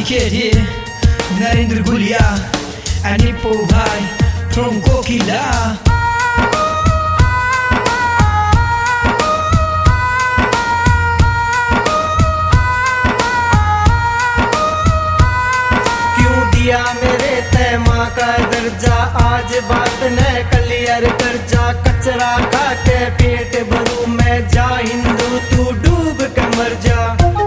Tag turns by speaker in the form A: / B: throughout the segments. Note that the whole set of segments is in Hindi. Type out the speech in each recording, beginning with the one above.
A: kid here, Narendra Gulia, and Nippo Bhai from Kokila.
B: क्यों दिया मेरे तय माँ का दर्जा, आज बात न क्लियर कर जा। कचरा खा के पेट भरू मैं, जा हिंदू तू डूब के मर जा।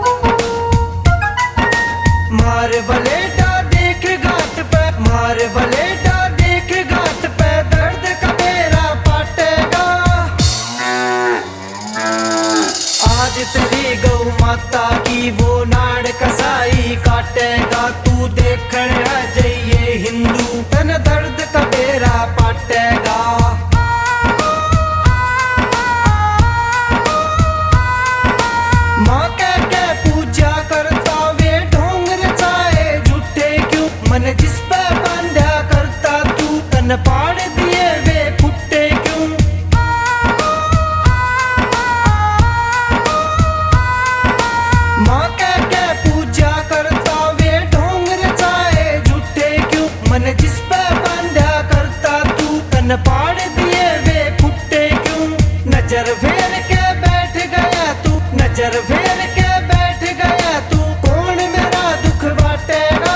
B: मार बलेटा देख घाट पे, मार बलेटा देख घाट पे, दर्द का बेड़ा पाटेगा। आज तेरी गौ माता की वो नाड़ कसाई काटेगा। तू देखण आ जाइए हिंदू, तन दर्द का बेड़ा पाटेगा। माँ कह के पूजा करता वे ढोंग रचाए झूठे क्यों, मन जिस पे बांधा करता तू, तन पाड़ दिए वे फुट्टे क्यों। माँ कह के पूजा करता वे ढोंग रचाए झूठे क्यों, मन जिस पे बांधा करता तू, तन पाड़ दिए वे फुट्टे क्यों। नजर फेर के बैठ गया तू, नजर फेर के बैठ गया तू, कौन मेरा दुख बांटेगा।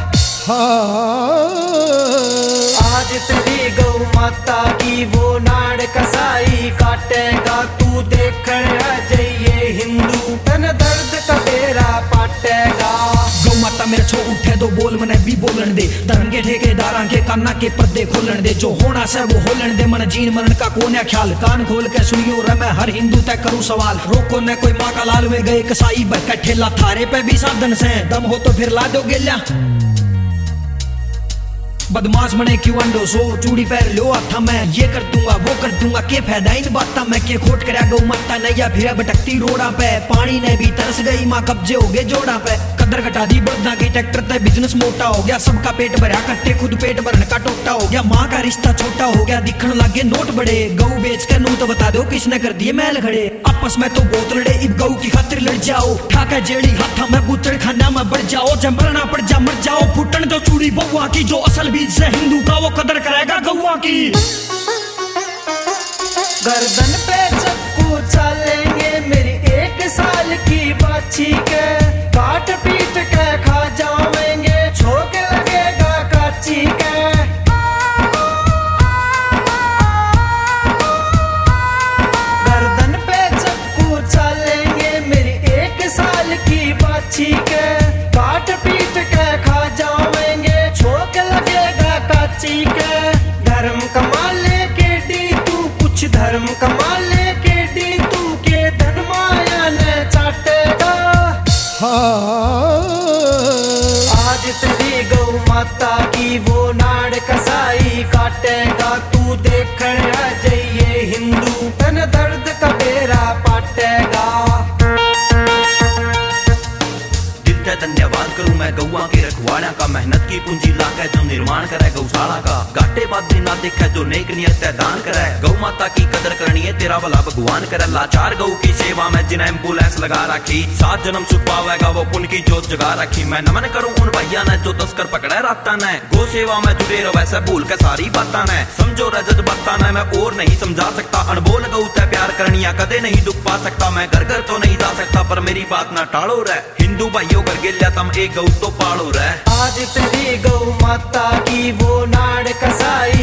B: आज तेरी गौ माता की वो नाड़ कसाई काटेगा। तू देखण आ जाइए हिंदू, तन दर्द का बेड़ा पाटेगा।
A: गौ माता मेरा छो उठे तो बोल मने भी बोलन दे, धर्म के ठेकेदारां के काना के पर्दे खोलन दे। जो होना से वो होलन दे, मन जीन मरण का कोने ख्याल। कान खोल के सुनियो रे मैं हर हिंदू तय करूं सवाल। रोको न कोई माँ का लाल वे गए कसाई भर का ठेला, थारे पे भी साधन से दम हो तो फिर ला दो गेल्या। बदमाश बने क्यों अंडो सो, चूड़ी पैर लो हाथा मैं, ये कर दूंगा वो कर दूंगा, के फायदा इन बाता मैं। के खोट करया गौ माता ने या फिर भटकती रोड़ा पे, पानी ने भी तरस गई माँ कब्जे हो गए जोड़ा पे। कदर घटा दी बदना की ट्रैक्टर ते बिजनेस मोटा हो गया, सबका पेट भरा करते खुद पेट भरने का टोटा हो गया। माँ का रिश्ता छोटा हो गया, दिखने लगे नोट बड़े। गौ बेच कर नू तो बता दो किसने कर दिए मैल खड़े। आपस में तो बहुत लड़े, इब गौ की खातिर लड़ जाओ। ठाका जेड़ी हाथा में बूचड़ खाना में बढ़ जाओ। जब मरना पड़ जा मर जाओ, फुटन दो चूड़ी बउआ की, जो असल बीज से हिंदू का वो कदर करेगा गौआ की।
B: गर्दन पे चक्कू चलेंगे मेरी 1 साल की बाछी के, काट पीट के खा जावेंगे, छोक लगेगा काची के। गर्दन पे चक्कू चलेंगे मेरी 1 साल की बाछी के, काट पीट के खा जावेंगे, छोक लगेगा काची के। धर्म कमा ले के डी तू, कुछ धर्म कमा ले के डी तू, के धन माया ने चाटेगा। आज तेरी गौ माता की वो नाड़ कसाई काटेगा। तू देखण आ जाइए हिंदू, तन दर्द का बेड़ा पाटेगा।
C: धन्यवाद करूं मैं गौआ के रखवाड़ा का, मेहनत की पूंजी लाकर जो निर्माण करे गौशाला का। घाटे बाद ना देखे जो नेक नियत दान करे, गौ माता की कदर करनी है तेरा भला भगवान करे। लाचार गौ की सेवा में जिन्हें एम्बुलेंस लगा रखी, 7 जन्म सुख पावेगा वो पुण्य की जोत जगा रखी। मैं नमन करूं उन भैया ने जो तस्कर पकड़े राता ने, गौ सेवा में जुड़े रहो वैसे भूल के सारी बाता ने। समझो रजत बत्ता ने मैं और नहीं समझा सकता, अनबोल गौ ते प्यार करनिया कदे नहीं दुख पा सकता। मैं घर घर तो नहीं जा सकता पर मेरी बात ना टाड़ो रे, हिंदू भाइयों कर गेल्या तम एक गौ तो पाड़ो रे।
B: आज तेरी गौ माता की वो नाड़ कसाई